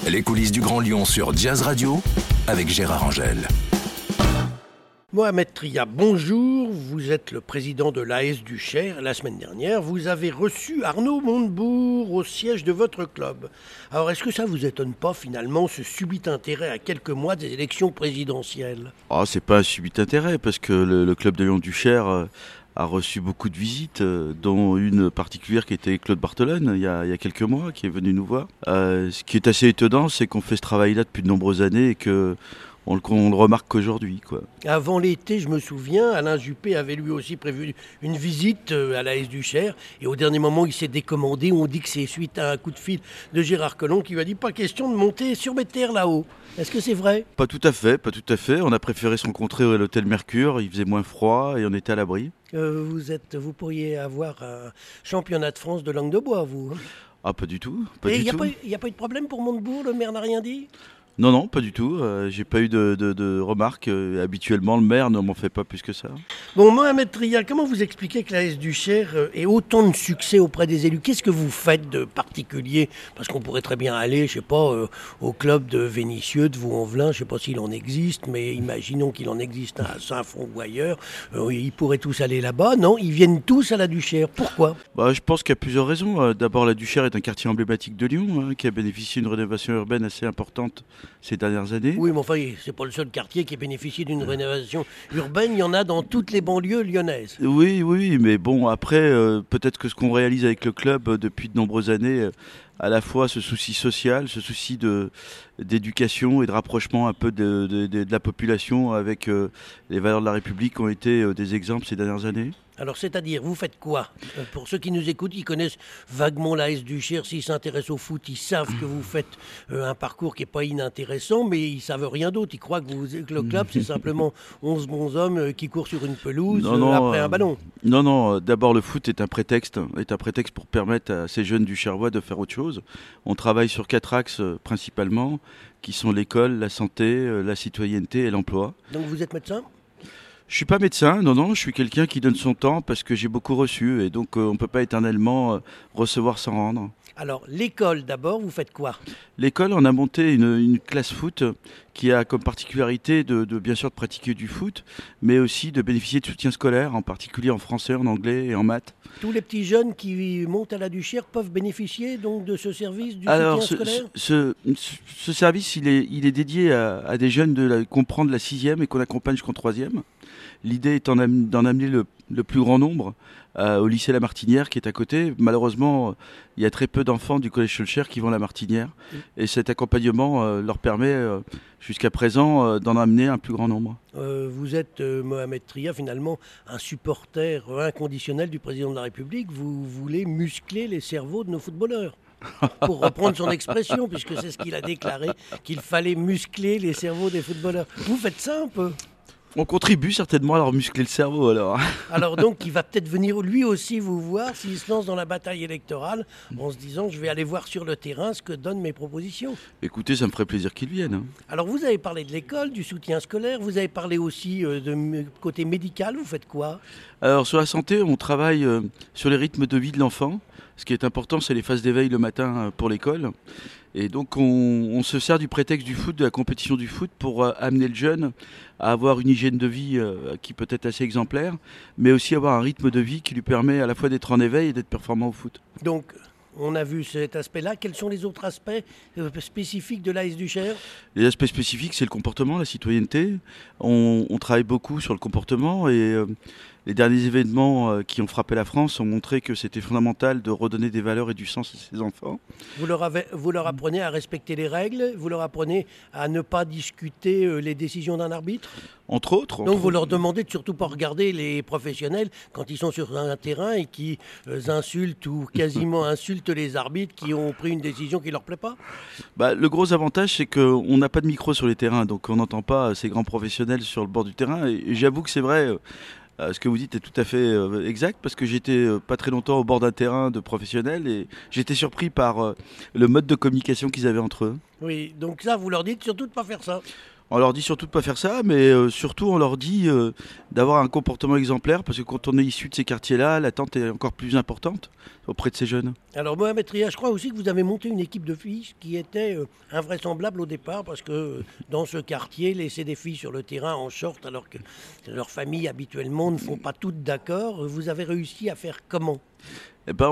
Les coulisses du Grand Lyon sur Jazz Radio avec Gérard Angel. Mohamed Tria, bonjour. Vous êtes le président de l'AS du Cher. La semaine dernière, vous avez reçu Arnaud Montebourg au siège de votre club. Alors, est-ce que ça vous étonne pas finalement ce subit intérêt à quelques mois des élections présidentielles ? C'est pas un subit intérêt parce que le club de Lyon du Cher a reçu beaucoup de visites, dont une particulière qui était Claude Barthelone il y a quelques mois, qui est venu nous voir. Ce qui est assez étonnant, c'est qu'on fait ce travail-là depuis de nombreuses années et que on le remarque qu'aujourd'hui, quoi. Avant l'été, je me souviens, Alain Juppé avait lui aussi prévu une visite à l'AS du Cher. Et au dernier moment, il s'est décommandé. On dit que c'est suite à un coup de fil de Gérard Collomb qui lui a dit « Pas question de monter sur mes terres là-haut ». Est-ce que c'est vrai ? Pas tout à fait. On a préféré se rencontrer à l'hôtel Mercure. Il faisait moins froid et on était à l'abri. Vous pourriez avoir un championnat de France de langue de bois, vous. Pas du tout. Il n'y a pas eu de problème pour Montebourg, le maire n'a rien dit ? Non, pas du tout. J'ai pas eu de remarques. Habituellement, le maire ne m'en fait pas plus que ça. Bon, Mohamed Tria, comment vous expliquez que l'AS du Cher ait autant de succès auprès des élus ? Qu'est-ce que vous faites de particulier ? Parce qu'on pourrait très bien aller, je sais pas, au club de Vénissieux, de Vaux-en-Velin, je sais pas s'il en existe, mais imaginons qu'il en existe à Saint-Fond ou ailleurs. Ils pourraient tous aller là-bas. Non, ils viennent tous à la du Cher. Pourquoi ? Je pense qu'il y a plusieurs raisons. D'abord, la du Cher est un quartier emblématique de Lyon, qui a bénéficié d'une rénovation urbaine assez importante ces dernières années. Oui, mais enfin, c'est pas le seul quartier qui a bénéficié d'une rénovation urbaine. Il y en a dans toutes les banlieues lyonnaises. Oui, mais bon, après, peut-être que ce qu'on réalise avec le club depuis de nombreuses années, à la fois ce souci social, ce souci d'éducation et de rapprochement un peu de la population avec les valeurs de la République ont été des exemples ces dernières années. Alors, c'est-à-dire, vous faites quoi ? Pour ceux qui nous écoutent, ils connaissent vaguement l'AS du Cher. S'ils s'intéressent au foot, ils savent que vous faites un parcours qui n'est pas inintéressant, mais ils ne savent rien d'autre. Ils croient que le club, c'est simplement 11 bons hommes qui courent sur une pelouse après un ballon. Non, d'abord le foot est un prétexte pour permettre à ces jeunes du Cherbois de faire autre chose. On travaille sur 4 axes principalement, qui sont l'école, la santé, la citoyenneté et l'emploi. Donc vous êtes médecin ? Je suis pas médecin, non, je suis quelqu'un qui donne son temps parce que j'ai beaucoup reçu et donc on ne peut pas éternellement recevoir sans rendre. Alors l'école d'abord, vous faites quoi ? L'école, on a monté une classe foot qui a comme particularité de bien sûr de pratiquer du foot, mais aussi de bénéficier de soutien scolaire, en particulier en français, en anglais et en maths. Tous les petits jeunes qui montent à la du Cher peuvent bénéficier donc de ce service du soutien scolaire ? Ce service, il est dédié à des jeunes qu'on prend de la 6e et qu'on accompagne jusqu'en 3e. L'idée étant d'en amener le plus grand nombre au lycée La Martinière qui est à côté. Malheureusement, il y a très peu d'enfants du collège Schœlcher qui vont à La Martinière. Et cet accompagnement leur permet jusqu'à présent d'en amener un plus grand nombre. Vous êtes, Mohamed Tria, finalement un supporter inconditionnel du président de la République. Vous voulez muscler les cerveaux de nos footballeurs. Pour reprendre son expression, puisque c'est ce qu'il a déclaré, qu'il fallait muscler les cerveaux des footballeurs. Vous faites ça un peu ? On contribue certainement à leur muscler le cerveau alors. Alors donc il va peut-être venir lui aussi vous voir s'il se lance dans la bataille électorale en se disant je vais aller voir sur le terrain ce que donnent mes propositions. Écoutez, ça me ferait plaisir qu'il vienne. Alors vous avez parlé de l'école, du soutien scolaire, vous avez parlé aussi de côté médical, vous faites quoi ? Alors sur la santé, on travaille sur les rythmes de vie de l'enfant. Ce qui est important, c'est les phases d'éveil le matin pour l'école. Et donc on se sert du prétexte du foot, de la compétition du foot, pour amener le jeune à avoir une hygiène de vie qui peut être assez exemplaire, mais aussi avoir un rythme de vie qui lui permet à la fois d'être en éveil et d'être performant au foot. Donc on a vu cet aspect-là. Quels sont les autres aspects spécifiques de l'AS du Cher ? Les aspects spécifiques, c'est le comportement, la citoyenneté. On travaille beaucoup sur le comportement et les derniers événements qui ont frappé la France ont montré que c'était fondamental de redonner des valeurs et du sens à ses enfants. Vous leur apprenez à respecter les règles, vous leur apprenez à ne pas discuter les décisions d'un arbitre ? Entre autres. Donc vous leur demandez de surtout pas regarder les professionnels quand ils sont sur un terrain et qui insultent ou quasiment insultent les arbitres qui ont pris une décision qui ne leur plaît pas ? Le gros avantage, c'est qu'on n'a pas de micro sur les terrains, donc on n'entend pas ces grands professionnels sur le bord du terrain. Et j'avoue que c'est vrai, ce que vous dites est tout à fait exact, parce que j'étais pas très longtemps au bord d'un terrain de professionnels et j'étais surpris par le mode de communication qu'ils avaient entre eux. Oui, donc ça, vous leur dites surtout de ne pas faire ça. On leur dit surtout de ne pas faire ça, mais surtout on leur dit d'avoir un comportement exemplaire, parce que quand on est issu de ces quartiers-là, l'attente est encore plus importante auprès de ces jeunes. Alors Mohamed Ria, je crois aussi que vous avez monté une équipe de filles qui était invraisemblable au départ, parce que dans ce quartier, laisser des filles sur le terrain en short, alors que leurs familles habituellement ne font pas toutes d'accord, vous avez réussi à faire comment ? Eh ben,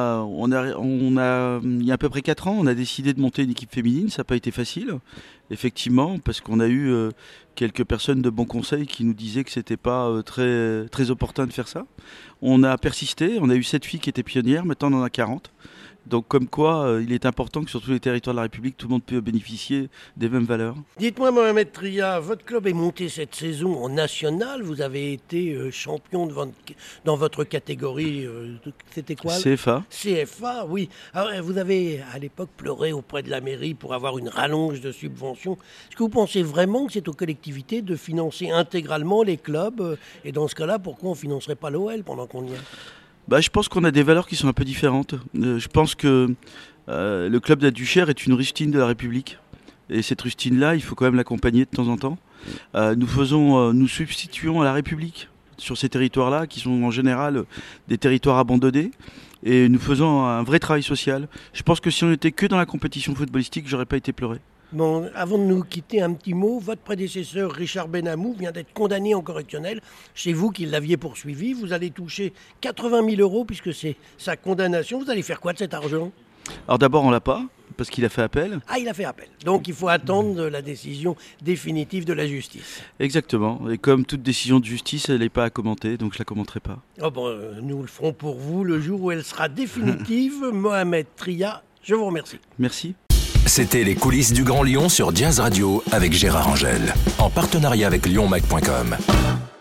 il y a à peu près 4 ans, on a décidé de monter une équipe féminine. Ça n'a pas été facile, effectivement, parce qu'on a eu quelques personnes de bons conseils qui nous disaient que c'était pas très, très opportun de faire ça. On a persisté, on a eu 7 filles qui étaient pionnières, maintenant on en a 40. Donc comme quoi, il est important que sur tous les territoires de la République, tout le monde puisse bénéficier des mêmes valeurs. Dites-moi Mohamed Ria, votre club est monté cette saison en national, vous avez été champion dans votre catégorie, c'était quoi ? CFA. CFA, oui. Alors, vous avez à l'époque pleuré auprès de la mairie pour avoir une rallonge de subventions. Est-ce que vous pensez vraiment que c'est aux collectivités de financer intégralement les clubs ? Et dans ce cas-là, pourquoi on ne financerait pas l'OL pendant qu'on y est ? Je pense qu'on a des valeurs qui sont un peu différentes. Je pense que le club de la Duchère est une rustine de la République. Et cette rustine-là, il faut quand même l'accompagner de temps en temps. Nous substituons à la République sur ces territoires-là, qui sont en général des territoires abandonnés. Et nous faisons un vrai travail social. Je pense que si on n'était que dans la compétition footballistique, j'aurais pas été pleuré. Bon, avant de nous quitter, un petit mot. Votre prédécesseur, Richard Benamou, vient d'être condamné en correctionnel. C'est vous qui l'aviez poursuivi. Vous allez toucher 80 000 euros puisque c'est sa condamnation. Vous allez faire quoi de cet argent ? Alors d'abord, on l'a pas, parce qu'il a fait appel. Ah, il a fait appel. Donc il faut attendre la décision définitive de la justice. Exactement. Et comme toute décision de justice, elle n'est pas à commenter, donc je la commenterai pas. Oh bon, nous le ferons pour vous le jour où elle sera définitive. Mohamed Ria, je vous remercie. Merci. C'était les coulisses du Grand Lyon sur Jazz Radio avec Gérard Angel, en partenariat avec lyonmac.com.